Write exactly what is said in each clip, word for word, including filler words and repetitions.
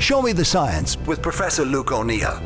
Show Me the Science with Professor Luke O'Neill.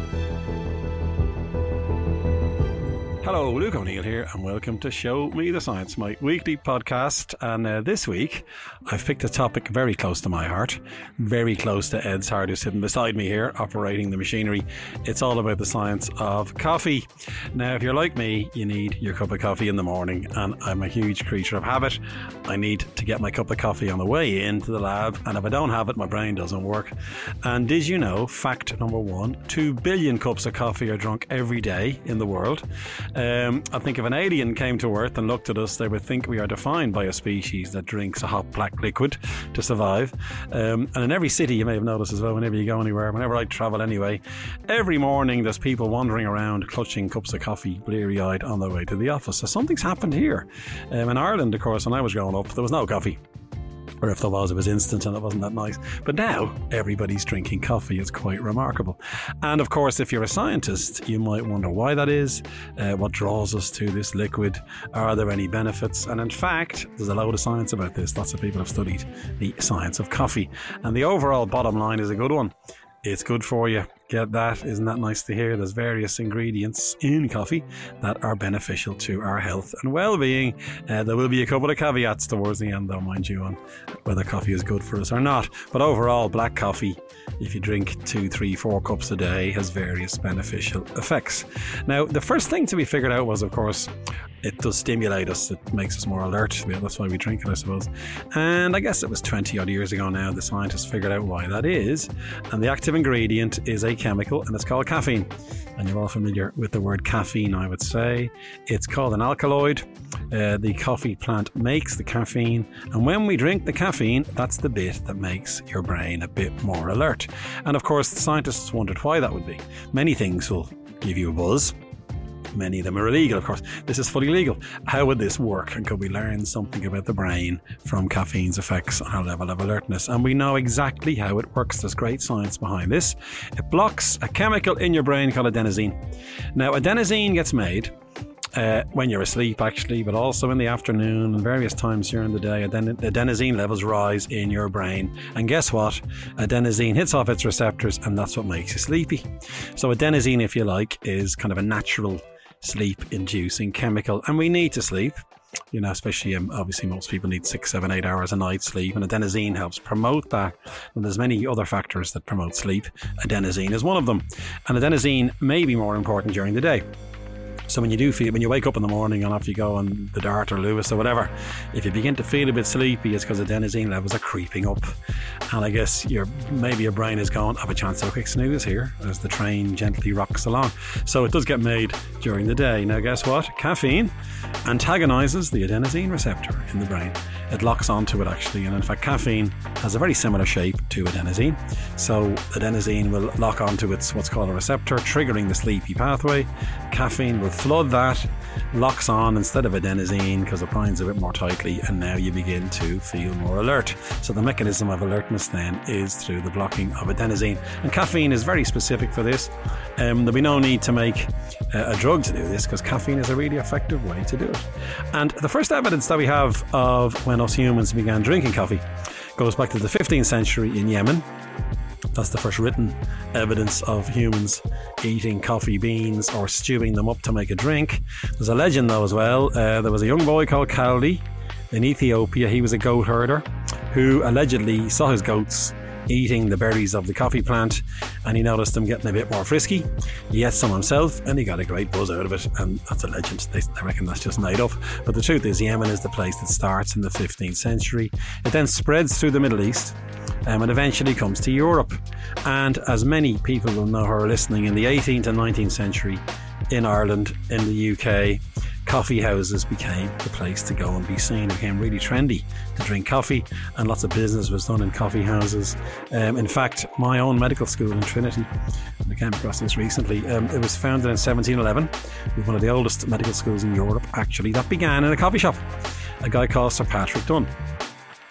Hello, Luke O'Neill here, and welcome to Show Me the Science, my weekly podcast. And uh, this week, I've picked a topic very close to my heart, very close to Ed's heart, who's sitting beside me here, operating the machinery. It's all about the science of coffee. Now, if you're like me, you need your cup of coffee in the morning, and I'm a huge creature of habit. I need to get my cup of coffee on the way into the lab, and if I don't have it, my brain doesn't work. And did you know, fact number one, two billion cups of coffee are drunk every day in the world. Um, I think if an alien came to Earth and looked at us, they would think we are defined by a species that drinks a hot black liquid to survive. Um, and in every city, you may have noticed as well, whenever you go anywhere, whenever I travel anyway, every morning there's people wandering around clutching cups of coffee, bleary-eyed on their way to the office. So something's happened here. Um, in Ireland, of course, when I was growing up, there was no coffee. Or if there was, it was instant and it wasn't that nice. But now, everybody's drinking coffee. It's quite remarkable. And of course, if you're a scientist, you might wonder why that is, uh, what draws us to this liquid, are there any benefits? And in fact, there's a load of science about this. Lots of people have studied the science of coffee. And the overall bottom line is a good one. It's good for you. Get that? Isn't that nice to hear? There's various ingredients in coffee that are beneficial to our health and well-being. Uh, there will be a couple of caveats towards the end, though, mind you, on whether coffee is good for us or not. But overall, black coffee, if you drink two, three, four cups a day, has various beneficial effects. Now, the first thing to be figured out was, of course, it does stimulate us. It makes us more alert. That's why we drink it, I suppose. And I guess it was twenty odd years ago now, the scientists figured out why that is. And the active ingredient is a chemical, and it's called caffeine. And you're all familiar with the word caffeine, I would say. It's called an alkaloid. Uh, the coffee plant makes the caffeine. And when we drink the caffeine, that's the bit that makes your brain a bit more alert. And of course, the scientists wondered why that would be. Many things will give you a buzz. Many of them are illegal, of course. This is fully legal. How would this work? And could we learn something about the brain from caffeine's effects on our level of alertness? And we know exactly how it works. There's great science behind this. It blocks a chemical in your brain called adenosine. Now, adenosine gets made Uh, when you're asleep, actually, but also in the afternoon and various times during the day. Aden- adenosine levels rise in your brain. And guess what? Adenosine hits off its receptors, and that's what makes you sleepy. So adenosine, if you like, is kind of a natural sleep-inducing chemical. And we need to sleep. You know, especially, um, obviously, most people need six, seven, eight hours a night sleep, and adenosine helps promote that. And there's many other factors that promote sleep. Adenosine is one of them. And adenosine may be more important during the day. So when you do feel, when you wake up in the morning and off you go on the Dart or Lewis or whatever, if you begin to feel a bit sleepy, it's because adenosine levels are creeping up. And I guess your maybe your brain is going, I have a chance to have a quick snooze here as the train gently rocks along. So it does get made during the day. Now guess what? Caffeine antagonizes the adenosine receptor in the brain. It locks onto it actually, and in fact caffeine has a very similar shape to adenosine. So adenosine will lock onto its what's called a receptor, triggering the sleepy pathway. Caffeine will flood that, locks on instead of adenosine because it binds a bit more tightly, and now you begin to feel more alert. So the mechanism of alertness then is through the blocking of adenosine, and caffeine is very specific for this. Um, there'll be no need to make uh, a drug to do this because caffeine is a really effective way to do it. And the first evidence that we have of when us humans began drinking coffee goes back to the fifteenth century in Yemen. That's the first written evidence of humans eating coffee beans or stewing them up to make a drink. There's a legend though as well. Uh, there was a young boy called Kaldi in Ethiopia. He was a goat herder who allegedly saw his goats eating the berries of the coffee plant, and he noticed them getting a bit more frisky. He ate some himself and he got a great buzz out of it, and that's a legend. They, they reckon that's just made up, but the truth is Yemen is the place that starts in the fifteenth century. It then spreads through the Middle East um, and eventually comes to Europe. And as many people will know who are listening, in the eighteenth and nineteenth century in Ireland, in the U K, coffee houses became the place to go and be seen. It became really trendy to drink coffee, and lots of business was done in coffee houses. Um, in fact, my own medical school in Trinity, and I came across this recently, um, it was founded in seventeen eleven. It was one of the oldest medical schools in Europe, actually, that began in a coffee shop. A guy called Sir Patrick Dunn.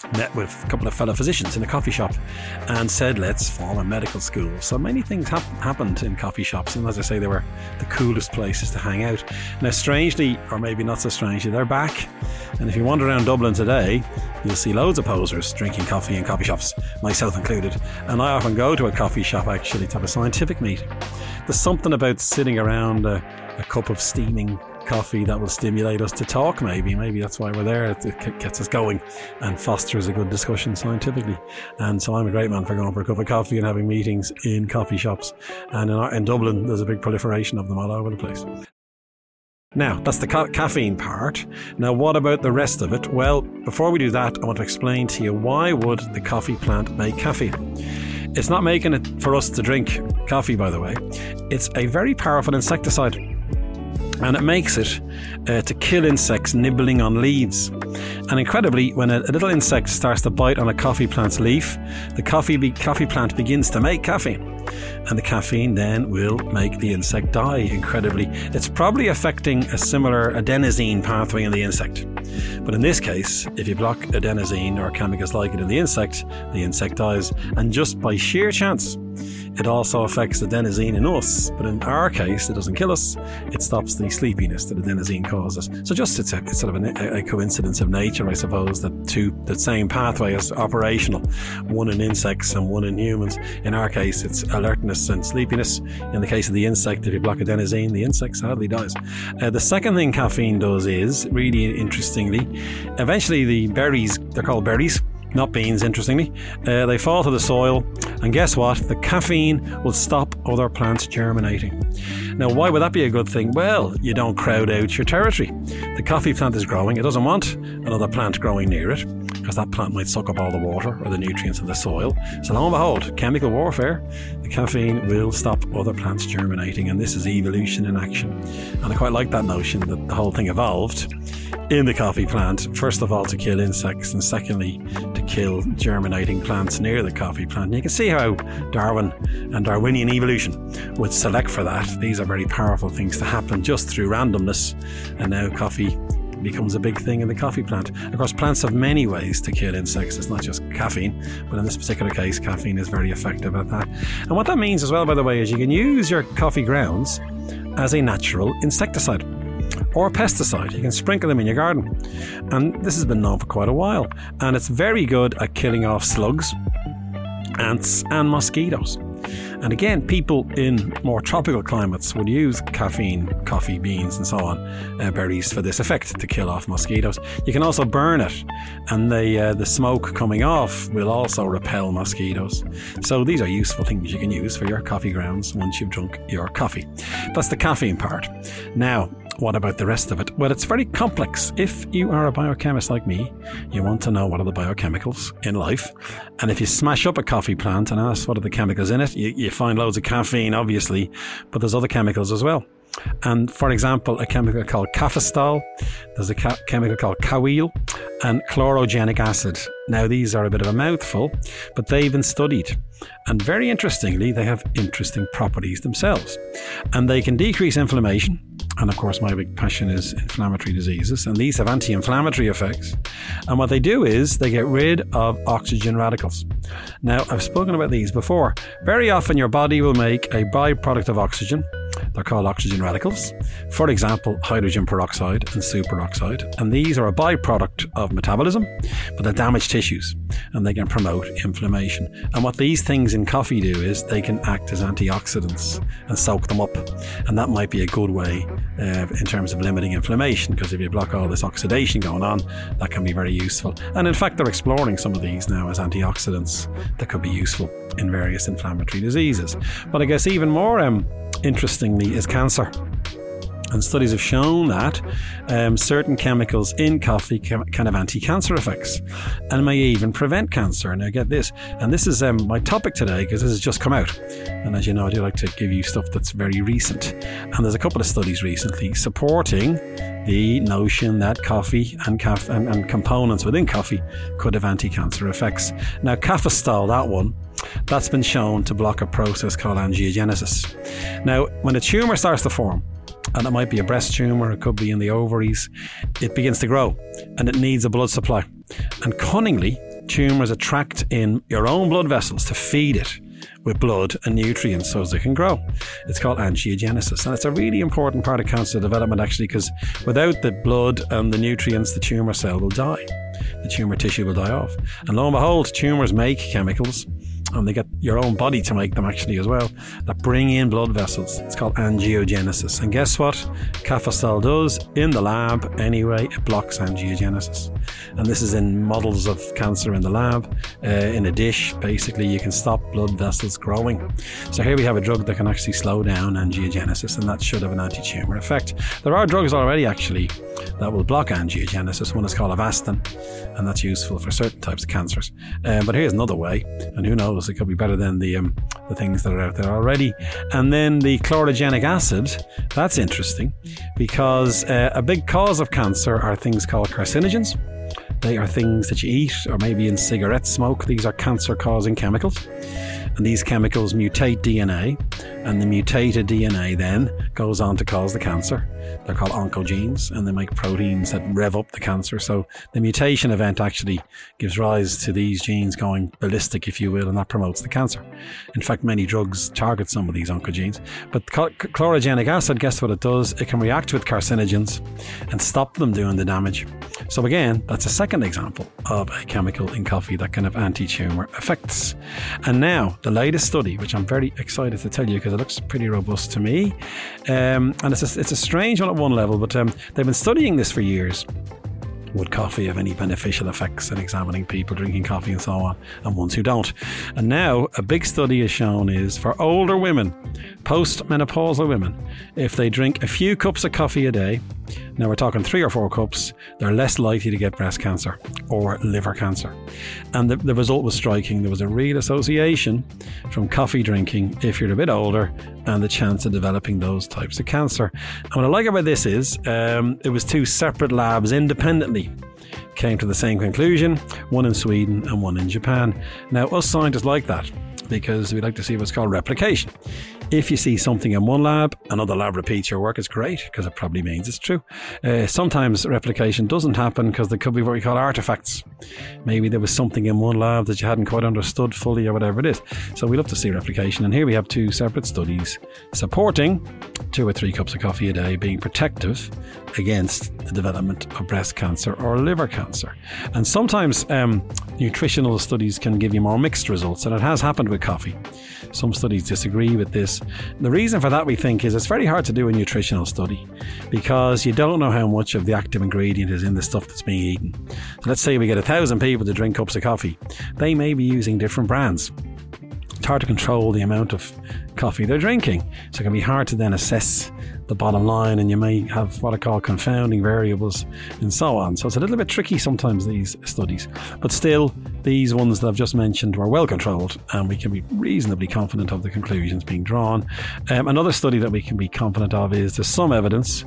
met with a couple of fellow physicians in a coffee shop and said, let's form a medical school. So many things hap- happened in coffee shops, and as I say, they were the coolest places to hang out. Now, strangely, or maybe not so strangely, they're back. And if you wander around Dublin today, you'll see loads of posers drinking coffee in coffee shops, myself included. And I often go to a coffee shop actually to have a scientific meeting. There's something about sitting around a, a cup of steaming coffee that will stimulate us to talk. Maybe maybe that's why we're there. It gets us going and fosters a good discussion scientifically. And so I'm a great man for going for a cup of coffee and having meetings in coffee shops. And in, our, in Dublin there's a big proliferation of them all over the place. Now, that's the ca- caffeine part. Now, what about the rest of it? Well, before we do that, I want to explain to you, why would the coffee plant make caffeine? It's not making it for us to drink coffee, by the way. It's a very powerful insecticide. And it makes it uh, to kill insects nibbling on leaves. And incredibly, when a, a little insect starts to bite on a coffee plant's leaf, the coffee be- coffee plant begins to make caffeine. And the caffeine then will make the insect die, incredibly. It's probably affecting a similar adenosine pathway in the insect. But in this case, if you block adenosine or chemicals like it in the insect, the insect dies. And just by sheer chance, it also affects adenosine in us, but in our case, it doesn't kill us. It stops the sleepiness that adenosine causes. So just it's, a, it's sort of a, a coincidence of nature, I suppose, that two the same pathway is operational, one in insects and one in humans. In our case, it's alertness and sleepiness. In the case of the insect, if you block adenosine, the insect sadly dies. Uh, the second thing caffeine does is, really interestingly, eventually the berries, they're called berries, not beans, interestingly, uh, they fall to the soil, and guess what? The caffeine will stop other plants germinating. Now, why would that be a good thing? Well, you don't crowd out your territory. The coffee plant is growing. It doesn't want another plant growing near it, because that plant might suck up all the water or the nutrients in the soil. So lo and behold, chemical warfare, the caffeine will stop other plants germinating, and this is evolution in action. And I quite like that notion that the whole thing evolved in the coffee plant, first of all to kill insects, and secondly to kill germinating plants near the coffee plant. And you can see how Darwin and Darwinian evolution would select for that. These are very powerful things to happen just through randomness, and now coffee becomes a big thing in the coffee plant. Of course, plants have many ways to kill insects. It's not just caffeine, but in this particular case, caffeine is very effective at that. And what that means as well, by the way, is you can use your coffee grounds as a natural insecticide or pesticide. You can sprinkle them in your garden. And this has been known for quite a while. And it's very good at killing off slugs, ants and mosquitoes. And again, people in more tropical climates would use caffeine, coffee beans and so on, uh, berries for this effect, to kill off mosquitoes. You can also burn it, and the uh, the smoke coming off will also repel mosquitoes. So these are useful things you can use for your coffee grounds once you've drunk your coffee. That's the caffeine part. Now, what about the rest of it? Well, it's very complex. If you are a biochemist like me, you want to know what are the biochemicals in life. And if you smash up a coffee plant and ask what are the chemicals in it, you, you find loads of caffeine, obviously, but there's other chemicals as well. And for example, a chemical called cafestol, there's a ca- chemical called caweil, and chlorogenic acid. Now, these are a bit of a mouthful, but they've been studied. And very interestingly, they have interesting properties themselves. And they can decrease inflammation. And of course, my big passion is inflammatory diseases. And these have anti-inflammatory effects. And what they do is they get rid of oxygen radicals. Now, I've spoken about these before. Very often your body will make a byproduct of oxygen. They're called oxygen radicals. For example, hydrogen peroxide and superoxide. And these are a byproduct of metabolism, but they damage tissues and they can promote inflammation. And what these things in coffee do is they can act as antioxidants and soak them up. And that might be a good way uh, in terms of limiting inflammation, because if you block all this oxidation going on, that can be very useful. And in fact, they're exploring some of these now as antioxidants that could be useful in various inflammatory diseases. But I guess even more um, interestingly is cancer. And studies have shown that um, certain chemicals in coffee can, can have anti-cancer effects and may even prevent cancer. Now get this, and this is um, my topic today because this has just come out. And as you know, I do like to give you stuff that's very recent. And there's a couple of studies recently supporting the notion that coffee and, caf- and, and components within coffee could have anti-cancer effects. Now, cafestol, that one, that's been shown to block a process called angiogenesis. Now, when a tumour starts to form, and it might be a breast tumour, it could be in the ovaries, it begins to grow and it needs a blood supply. And cunningly, tumours attract in your own blood vessels to feed it with blood and nutrients so as they can grow. It's called angiogenesis, and it's a really important part of cancer development actually, because without the blood and the nutrients, the tumour cell will die. The tumour tissue will die off. And lo and behold, tumours make chemicals, and they get your own body to make them actually as well, that bring in blood vessels. It's called angiogenesis. And guess what? Cafustal does in the lab anyway. It blocks angiogenesis. And this is in models of cancer in the lab. Uh, in a dish, basically, you can stop blood vessels growing. So here we have a drug that can actually slow down angiogenesis, and that should have an anti-tumour effect. There are drugs already actually that will block angiogenesis. One is called Avastin, and that's useful for certain types of cancers. Um, but here's another way, and who knows, it could be better than the um, the things that are out there already. And then the chlorogenic acid, that's interesting, because uh, a big cause of cancer are things called carcinogens. They are things that you eat, or maybe in cigarette smoke. These are cancer-causing chemicals. And these chemicals mutate D N A, and the mutated D N A then goes on to cause the cancer. They're called oncogenes, and they make proteins that rev up the cancer. So the mutation event actually gives rise to these genes going ballistic, if you will, and that promotes the cancer. In fact, many drugs target some of these oncogenes. But chlorogenic acid, guess what it does? It can react with carcinogens and stop them doing the damage. So again, that's a second example of a chemical in coffee that can have anti-tumour effects. And now, the latest study, which I'm very excited to tell you because it looks pretty robust to me, um, and it's a, it's a strange one at one level, but um, they've been studying this for years. Would coffee have any beneficial effects, and examining people drinking coffee and so on, and ones who don't. And now a big study has shown is for older women, post-menopausal women, if they drink a few cups of coffee a day, now we're talking three or four cups, they're less likely to get breast cancer or liver cancer. And the, the result was striking. There was a real association from coffee drinking if you're a bit older and the chance of developing those types of cancer. And what I like about this is um, it was two separate labs independently came to the same conclusion, one in Sweden and one in Japan. Now, us scientists like that because we like to see what's called replication. If you see something in one lab, another lab repeats your work, it's great because it probably means it's true. Uh, sometimes replication doesn't happen because there could be what we call artifacts. Maybe there was something in one lab that you hadn't quite understood fully or whatever it is. So we love to see replication. And here we have two separate studies supporting two or three cups of coffee a day being protective against the development of breast cancer or liver cancer. And sometimes um, nutritional studies can give you more mixed results, and it has happened with coffee. Some studies disagree with this. The reason for that, we think, is it's very hard to do a nutritional study because you don't know how much of the active ingredient is in the stuff that's being eaten. So let's say we get a thousand people to drink cups of coffee. They may be using different brands. It's hard to control the amount of coffee they're drinking. So it can be hard to then assess the bottom line, and you may have what I call confounding variables and so on. So it's a little bit tricky sometimes, these studies. But still, these ones that I've just mentioned were well controlled, and we can be reasonably confident of the conclusions being drawn. Um, another study that we can be confident of is there's some evidence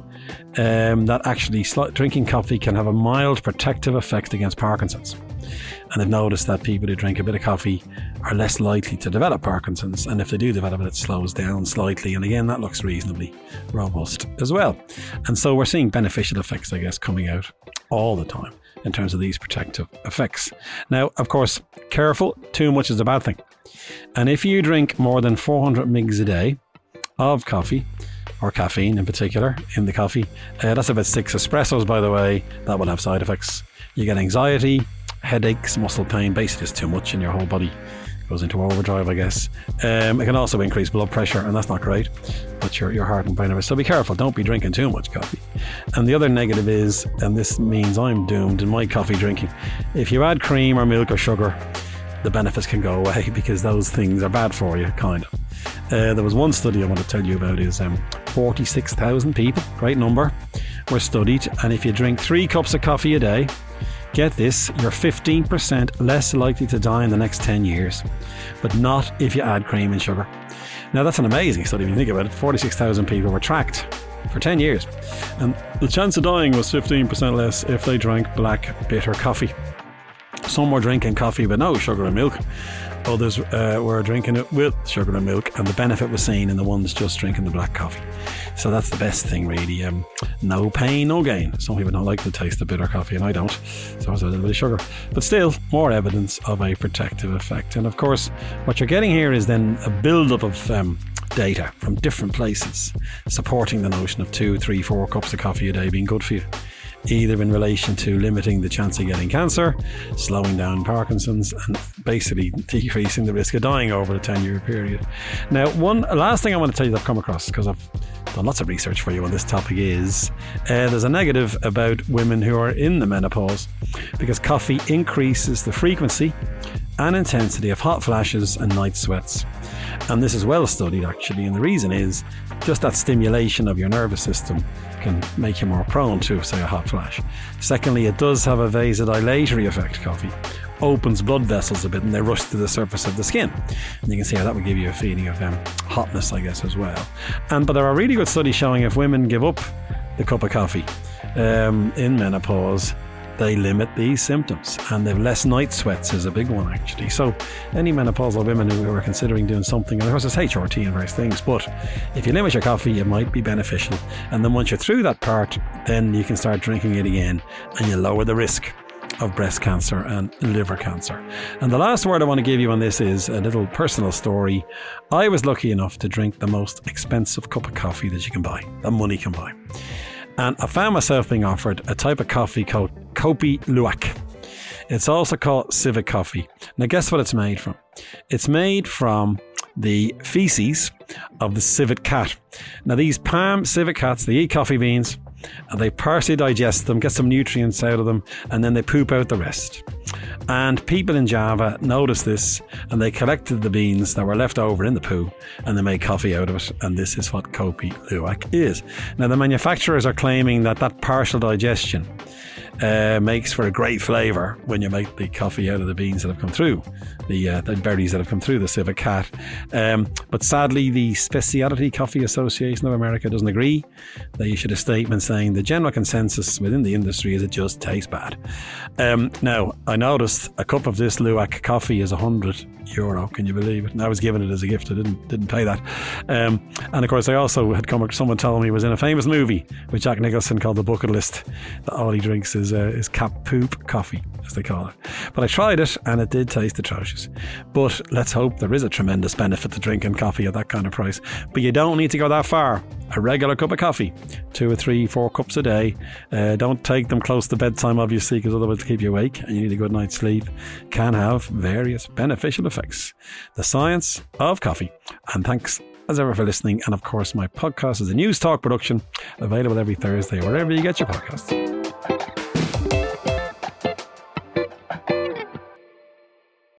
um, that actually sl- drinking coffee can have a mild protective effect against Parkinson's. And they've noticed that people who drink a bit of coffee are less likely to develop Parkinson's, and if they do develop it, it slows down slightly. And again, that looks reasonably robust as well. And so we're seeing beneficial effects, I guess, coming out all the time in terms of these protective effects. Now, of course, careful, too much is a bad thing. And if you drink more than four hundred milligrams a day of coffee, or caffeine in particular, in the coffee, uh, that's about six espressos, by the way, that will have side effects. You get anxiety, headaches, muscle pain, basically it's too much in your whole body. Goes into overdrive, I guess. Um, it can also increase blood pressure, and that's not great. But your, your heart and brain, so be careful. Don't be drinking too much coffee. And the other negative is, and this means I'm doomed in my coffee drinking, if you add cream or milk or sugar, the benefits can go away because those things are bad for you, kind of. Uh, there was one study I want to tell you about is um, forty-six thousand people, great number, were studied. And if you drink three cups of coffee a day, get this, you're fifteen percent less likely to die in the next ten years, but not if you add cream and sugar. Now, that's an amazing study when you think about it. forty-six thousand people were tracked for ten years, and the chance of dying was fifteen percent less if they drank black bitter coffee. Some were drinking coffee with no sugar and milk. Others uh, were drinking it with sugar and milk, and the benefit was seen in the ones just drinking the black coffee. So that's the best thing, really. Um, no pain, no gain. Some people don't like the taste of bitter coffee, and I don't. So it's a little bit of sugar. But still, more evidence of a protective effect. And of course, what you're getting here is then a build-up of um, data from different places supporting the notion of two, three, four cups of coffee a day being good for you, either in relation to limiting the chance of getting cancer, slowing down Parkinson's, and basically decreasing the risk of dying over a ten-year period. Now, one last thing I want to tell you that I've come across, because I've done lots of research for you on this topic, is uh, there's a negative about women who are in the menopause, because coffee increases the frequency and intensity of hot flashes and night sweats. And this is well studied, actually, and the reason is just that stimulation of your nervous system can make you more prone to, say, a hot flash. Secondly, it does have a vasodilatory effect, coffee. Opens blood vessels a bit and they rush to the surface of the skin. And you can see how that would give you a feeling of um, hotness, I guess, as well. And But there are really good studies showing if women give up the cup of coffee um, in menopause, they limit these symptoms, and they've less night sweats is a big one, actually. So any menopausal women who are considering doing something, and of course it's H R T and various things, but if you limit your coffee, it might be beneficial. And then once you're through that part, then you can start drinking it again, and you lower the risk of breast cancer and liver cancer. And the last word I want to give you on this is a little personal story. I was lucky enough to drink the most expensive cup of coffee that you can buy, that money can buy. And I found myself being offered a type of coffee called Kopi Luwak. It's also called civet coffee. Now guess what it's made from? It's made from the feces of the civet cat. Now these palm civet cats, they eat coffee beans, and they partially digest them, get some nutrients out of them, and then they poop out the rest. And people in Java noticed this, and they collected the beans that were left over in the poo, and they made coffee out of it, and this is what Kopi Luwak is. Now the manufacturers are claiming that that partial digestion uh, makes for a great flavour when you make the coffee out of the beans that have come through, the, uh, the berries that have come through the civet cat. Um, but sadly, the Specialty Coffee Association of America doesn't agree. They issued a statement saying the general consensus within the industry is it just tastes bad. Um, now, I noticed a cup of this Luwak coffee is one hundred euro. Can you believe it? And I was given it as a gift. I didn't didn't pay that. Um, and of course, I also had come. Someone told me he was in a famous movie with Jack Nicholson called The Bucket List. That all he drinks is uh, is cat poop coffee, as they call it. But I tried it, and it did taste atrocious. But let's hope there is a tremendous benefit to drinking coffee at that kind of price. But you don't need to go that far. A regular cup of coffee, two or three, four cups a day. Uh, don't take them close to bedtime, obviously, because otherwise it'll keep you awake and you need a good night's sleep. Can have various beneficial effects. The Science of Coffee. And thanks as ever for listening. And of course, my podcast is a News Talk production, available every Thursday wherever you get your podcasts.